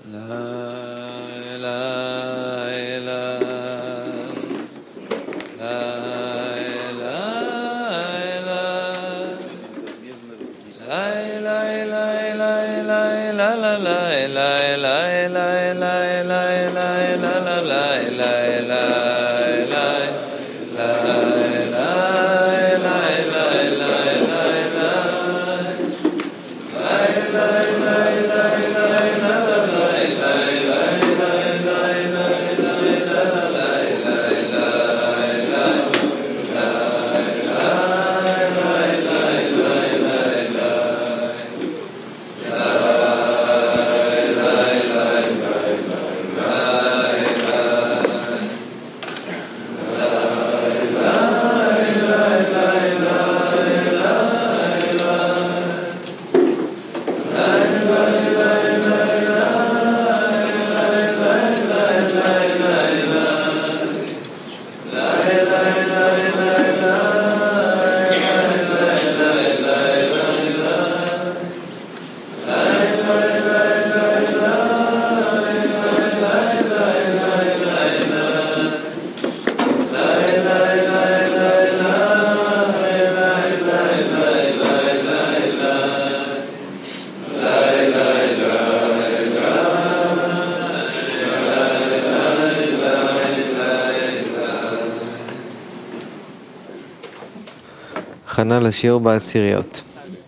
הכנה לשיעור בעשיריות.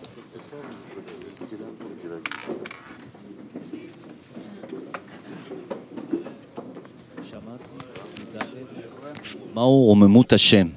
מהו רוממות השם?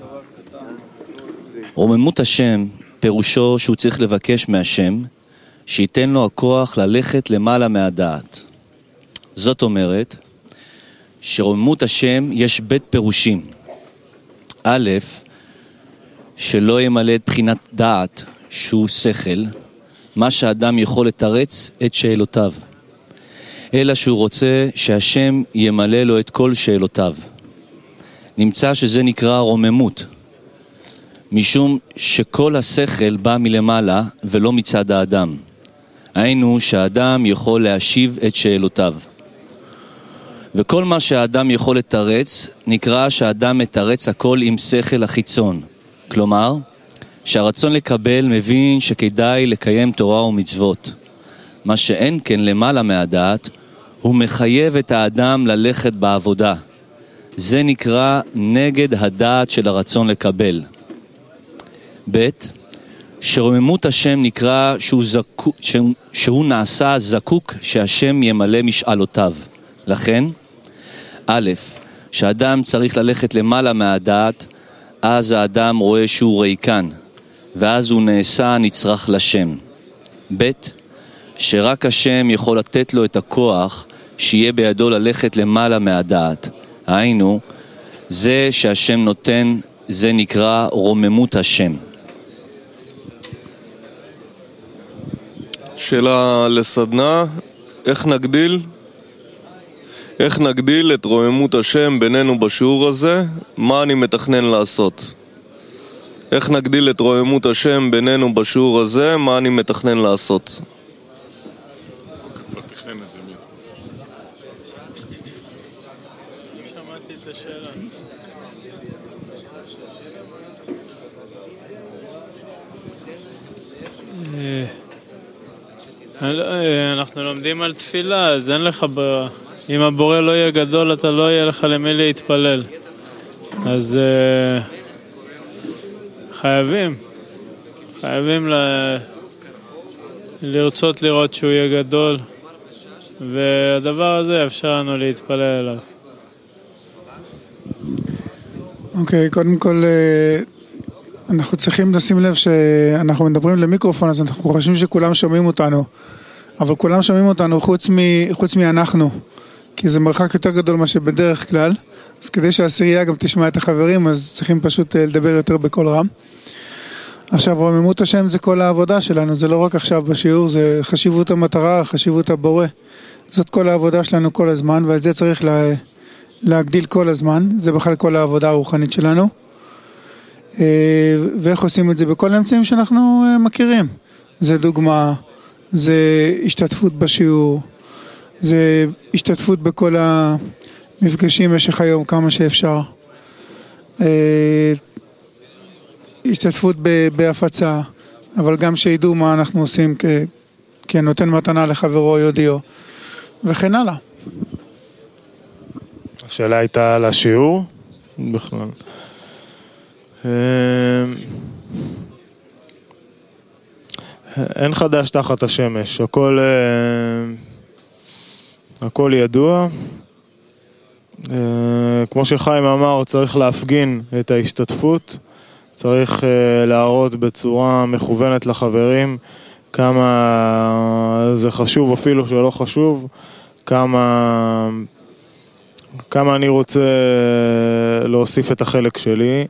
רוממות השם פירושו שהוא צריך לבקש מהשם שייתן לו הכוח ללכת למעלה מהדעת. זאת אומרת שרוממות השם יש בית פירושים. א', שלא ימלא את בחינת דעת שהוא שכל, מה שהאדם יכול לתרץ את שאלותיו, אלא שהוא רוצה שהשם ימלא לו את כל שאלותיו. נמצא שזה נקרא רוממות, משום שכל השכל בא מלמעלה ולא מצד האדם. היינו שהאדם יכול להשיב את שאלותיו. וכל מה שהאדם יכול לתרץ, נקרא שהאדם מתרץ הכל עם שכל החיצון. כלומר, שהרצון לקבל מבין שכדאי לקיים תורה ומצוות. מה שאין כן למעלה מהדעת, הוא מחייב את האדם ללכת בעבודה. זה נקרא נגד הדעת של הרצון לקבל. ב', שרוממות השם נקרא שהוא נעשה זקוק שהשם ימלא משאלותיו. לכן, א', שהאדם צריך ללכת למעלה מהדעת, אז האדם רואה שהוא ריקן, ואז הוא נעשה נצרך לשם. ב', שרק השם יכול לתת לו את הכוח שיהיה בידו ללכת למעלה מהדעת. היינו, זה שהשם נותן, זה נקרא רוממות השם. שאלה לסדנה, איך נגדיל את רוממות השם בינינו בשיעור הזה? מה אני מתכנן לעשות? איך נגדיל את רוממות השם בינינו בשיעור הזה? מה אני מתכנן לעשות? שמעתי את השאלה. אנחנו לומדים על תפילה, אז אין לך ברירה. אם הבורא לא יהיה גדול, אתה לא יהיה לך למי להתפלל. אז חייבים לרצות לראות שהוא יהיה גדול, והדבר הזה אפשר לנו להתפלל עליו. אוקיי, קודם כל אנחנו צריכים לשים לב שאנחנו מדברים למיקרופון, אז אנחנו חושבים שכולם שומעים אותנו, אבל כולם שומעים אותנו חוץ מאנחנו, כי זה מרחק יותר גדול מה שבדרך כלל, אז כדי שהעשירייה גם תשמע את החברים, אז צריכים פשוט לדבר יותר בקול רם. עכשיו, רוממות השם זה כל העבודה שלנו, זה לא רק עכשיו בשיעור, זה חשיבות המטרה, חשיבות הבורא. זאת כל העבודה שלנו כל הזמן, ועל זה צריך להגדיל כל הזמן, זה בכלל כל העבודה הרוחנית שלנו. ואיך עושים את זה? בכל האמצעים שאנחנו מכירים. זה דוגמה, זה השתתפות בשיעור, זה השתתפות בכל המפגשים במשך היום כמה שאפשר. השתתפות בהפצה, אבל גם שידעו מה אנחנו עושים כנותן מתנה לחברו יודיו, וכן הלאה. השאלה הייתה על השיעור בכלל. אין חדש תחת השמש, הכל ידוע. כמו שחיים אמר, צריך להפגין את ההשתתפות, צריך להראות בצורה מכוונת לחברים כמה זה חשוב אפילו שלא חשוב, כמה אני רוצה להוסיף את החלק שלי,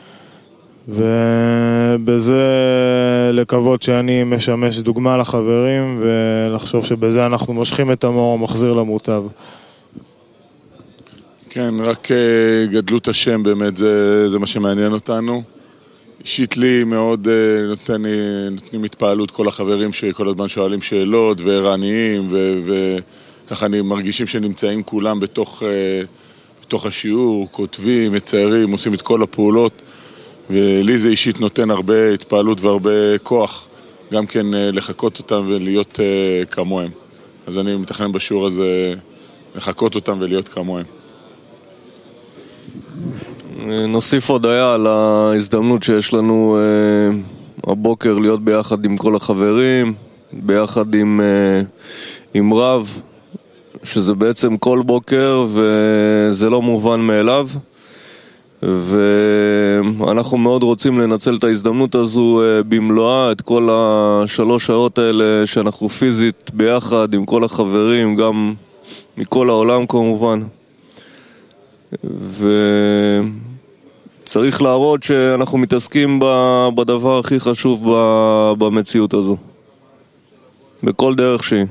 ובזה לקוות שאני משמש דוגמה לחברים, ולחשוב שבזה אנחנו מושכים את המאור מחזיר למוטב. כן, רק גדלות השם באמת, זה מה שמעניין אותנו. אישית לי מאוד נותנים התפעלות כל החברים שכל הזמן שואלים שאלות וערניים, וככה אני מרגישים שנמצאים כולם בתוך השיעור, כותבים, מציירים, עושים את כל הפעולות, ולי זה אישית נותן הרבה התפעלות והרבה כוח, גם כן לחכות אותם ולהיות כמוהם. אז אני מתכנן בשיעור הזה לחכות אותם ולהיות כמוהם. נוסיף הודעה על ההזדמנות שיש לנו הבוקר להיות ביחד עם כל החברים, ביחד עם רב, שזה בעצם כל בוקר וזה לא מובן מאליו, ואנחנו מאוד רוצים לנצל את ההזדמנות הזו במלואה, את כל 3 שעות האלה שאנחנו פיזית ביחד עם כל החברים, גם מכל העולם כמובן. וצריך להראות שאנחנו מתעסקים בדבר הכי חשוב במציאות הזו, בכל דרך שהיא.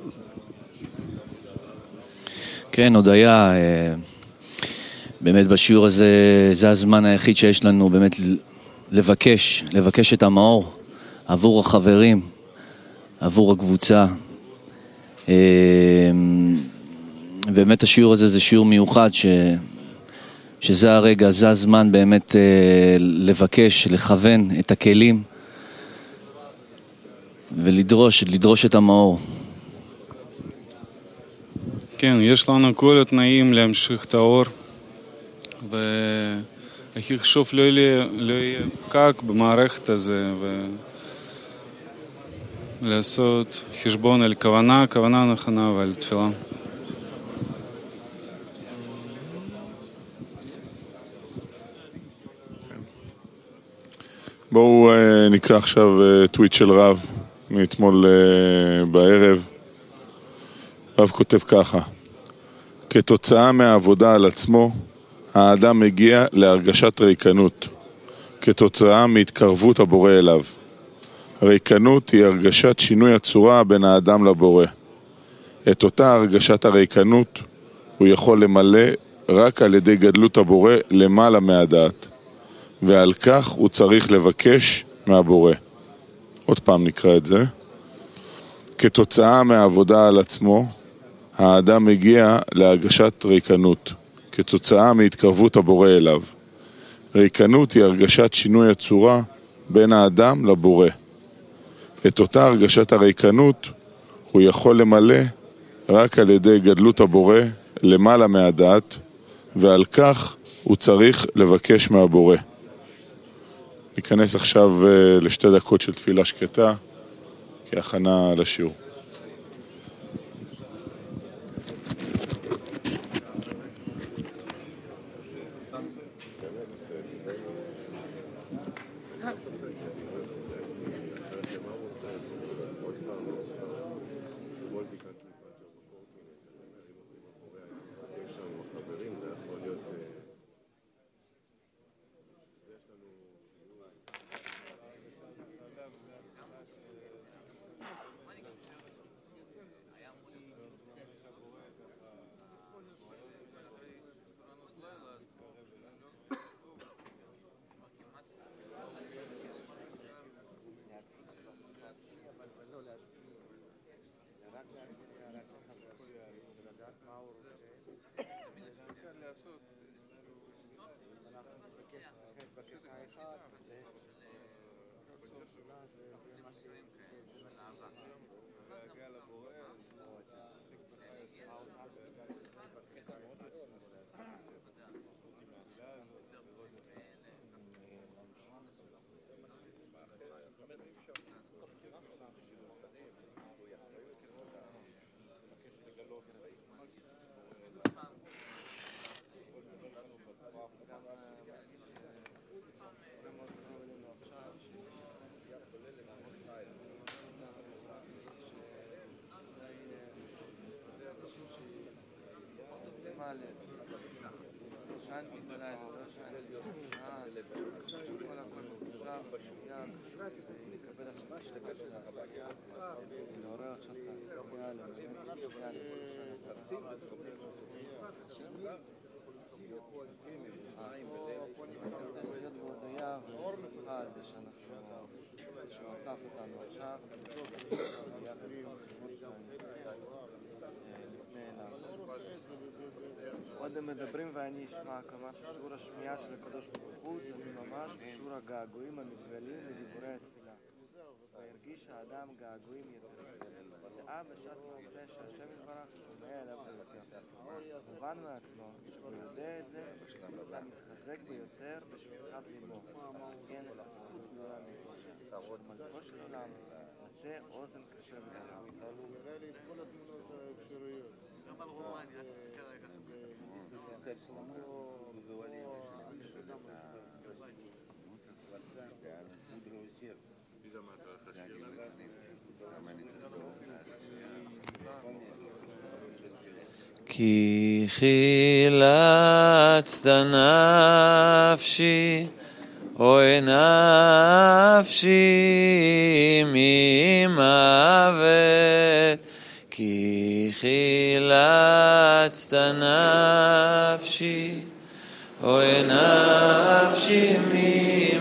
כן, הודיה, באמת בשיעור הזה, זה הזמן היחיד שיש לנו באמת לבקש את המאור עבור החברים, עבור הקבוצה. באמת השיעור הזה זה שיעור מיוחד שזה הרגע, זה הזמן באמת לבקש, לכוון את הכלים ולדרוש את המאור. כן, יש לנו כל התנאים להמשיך את האור, והכי חשוב לא יהיה פקק במערכת הזה, ולעשות חשבון על כוונה נכונה ועל תפילה. בואו נקרא עכשיו טוויט של רב מאתמול בערב. רב כותב ככה: כתוצאה מהעבודה על עצמו, האדם מגיע להרגשת ריקנות, כתוצאה מהתקרבות הבורא אליו. ריקנות היא הרגשת שינוי הצורה בין האדם לבורא. את אותה הרגשת הריקנות הוא יכול למלא רק על ידי גדלות הבורא למעלה מהדעת, ועל כך הוא צריך לבקש מהבורא. עוד פעם נקרא את זה. כתוצאה מהעבודה על עצמו, האדם מגיע להרגשת ריקנות, כתוצאה מהתקרבות הבורא אליו. ריקנות היא הרגשת שינוי הצורה בין האדם לבורא. את אותה הרגשת הריקנות הוא יכול למלא רק על ידי גדלות הבורא למעלה מהדעת, ועל כך הוא צריך לבקש מהבורא. ניכנס עכשיו ל2 דקות של תפילה שקטה כהכנה לשיעור. ישנתי בלילה, לא ישנתי כל הזמן מחושב, מחויב, לקבל עכשיו השתגע של העשייה, לעורר עכשיו את העשייה, לממת תחייה לפרשה לברה. לכן צריך להיות בהודיה ולשמחה על זה שהוא אסף אותנו עכשיו, כדי שאנחנו ביחד בתוך חימוש שלנו לפני אליו. עוד הם מדברים ואני אשמע כמה ששיעור השמיעה של הקדוש ברוך הוא תלוי ממש בשיעור הגעגועים המתגלים לדיבורי התפילה. והרגיש האדם געגועים יתרים. ודעה בשעת מעשה שהשם יתברך שומע אליו ביותר. מובן מעצמו שהוא יודע את זה נמצא מתחזק ביותר בשפיכת ליבו. אין לך זכות גדולה מזה. שמלכו של עולם נטה אוזן קשב לעולם. נראה לי את כל התמונות האפשריות. גם על רומניה, תסתכל רגע. כי חילצת נפשי, אוי נפשי ממוות, כי חילצת נפשי, אוי נפשי ממוות.